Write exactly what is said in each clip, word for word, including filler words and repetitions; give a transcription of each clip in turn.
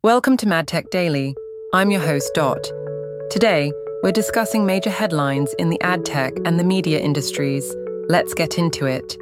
Welcome to MadTech Daily. I'm your host, Dot. Today, we're discussing major headlines in the ad tech and the media industries. Let's get into it.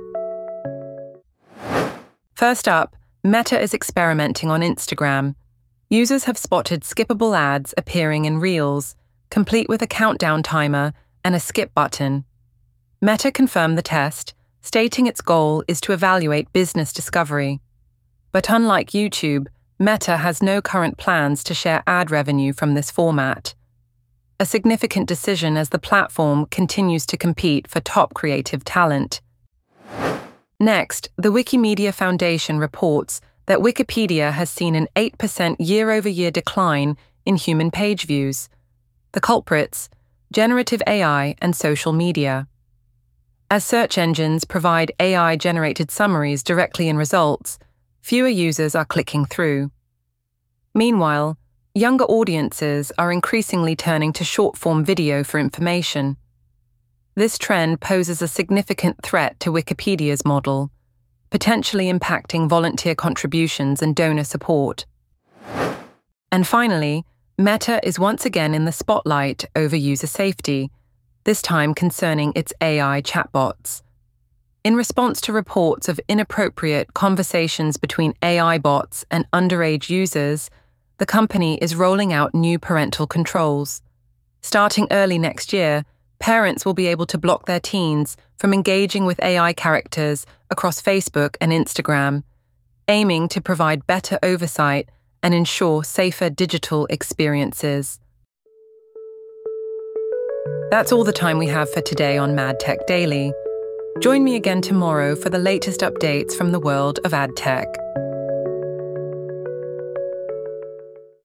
First up, Meta is experimenting on Instagram. Users have spotted skippable ads appearing in Reels, complete with a countdown timer and a skip button. Meta confirmed the test, stating its goal is to evaluate business discovery. But unlike YouTube, Meta has no current plans to share ad revenue from this format. A significant decision as the platform continues to compete for top creative talent. Next, the Wikimedia Foundation reports that Wikipedia has seen an eight percent year-over-year decline in human page views. The culprits: generative A I and social media. As search engines provide A I-generated summaries directly in results, fewer users are clicking through. Meanwhile, younger audiences are increasingly turning to short-form video for information. This trend poses a significant threat to Wikipedia's model, potentially impacting volunteer contributions and donor support. And finally, Meta is once again in the spotlight over user safety, this time concerning its A I chatbots. In response to reports of inappropriate conversations between A I bots and underage users, the company is rolling out new parental controls. Starting early next year, parents will be able to block their teens from engaging with A I characters across Facebook and Instagram, aiming to provide better oversight and ensure safer digital experiences. That's all the time we have for today on MadTech Daily. Join me again tomorrow for the latest updates from the world of ad tech.